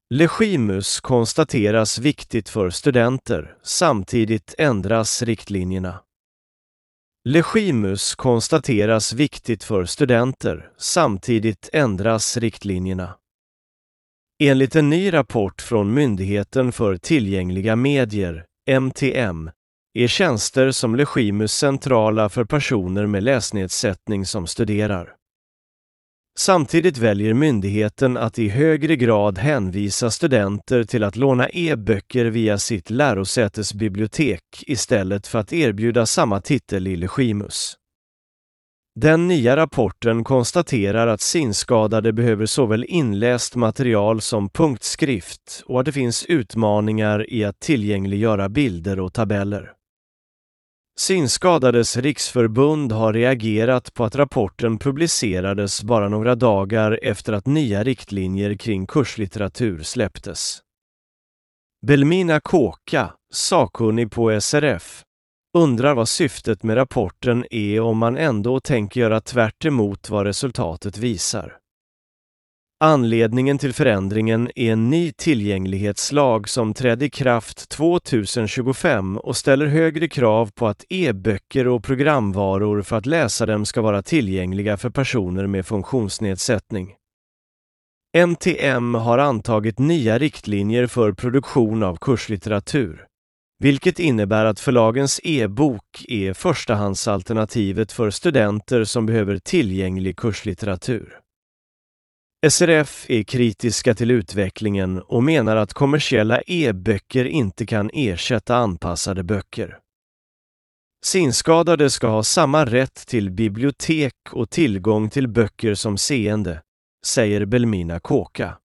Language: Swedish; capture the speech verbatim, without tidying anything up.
Legimus konstateras viktigt för studenter, samtidigt ändras riktlinjerna. Legimus konstateras viktigt för studenter, samtidigt ändras riktlinjerna. Enligt en ny rapport från Myndigheten för tillgängliga medier, M T M, är tjänster som Legimus centrala för personer med läsnedsättning som studerar. Samtidigt väljer myndigheten att i högre grad hänvisa studenter till att låna e-böcker via sitt lärosätesbibliotek istället för att erbjuda samma titel i Legimus. Den nya rapporten konstaterar att synskadade behöver såväl inläst material som punktskrift och att det finns utmaningar i att tillgängliggöra bilder och tabeller. Synskadades riksförbund har reagerat på att rapporten publicerades bara några dagar efter att nya riktlinjer kring kurslitteratur släpptes. Belmina Kåka, sakkunnig på S R F, undrar vad syftet med rapporten är om man ändå tänker göra tvärt emot vad resultatet visar. Anledningen till förändringen är en ny tillgänglighetslag som trädde i kraft tjugohundratjugofem och ställer högre krav på att e-böcker och programvaror för att läsa dem ska vara tillgängliga för personer med funktionsnedsättning. M T M har antagit nya riktlinjer för produktion av kurslitteratur, vilket innebär att förlagens e-bok är förstahandsalternativet för studenter som behöver tillgänglig kurslitteratur. S R F är kritiska till utvecklingen och menar att kommersiella e-böcker inte kan ersätta anpassade böcker. Synskadade ska ha samma rätt till bibliotek och tillgång till böcker som seende, säger Belmina Kåka.